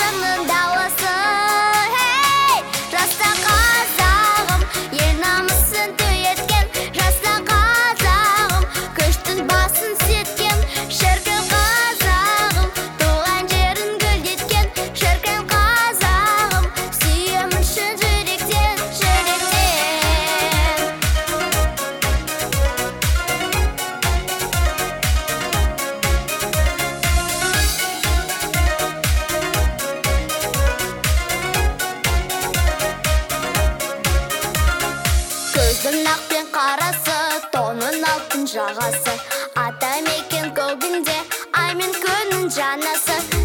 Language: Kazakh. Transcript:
Алтынның даласы, хей! Жаста қазағым, ел намысын түйеткен. Жаста қазағым, көштің басын сеткен. Шіркін қазағым, туған жерін гүлдеткен. Шіркін қазағым, сүйемін шын жүректен, жүректен. Көздің ақ пен қарасы, тонын алтын жағасы. Ата мекен көгінде, ай мен күннің жанасы.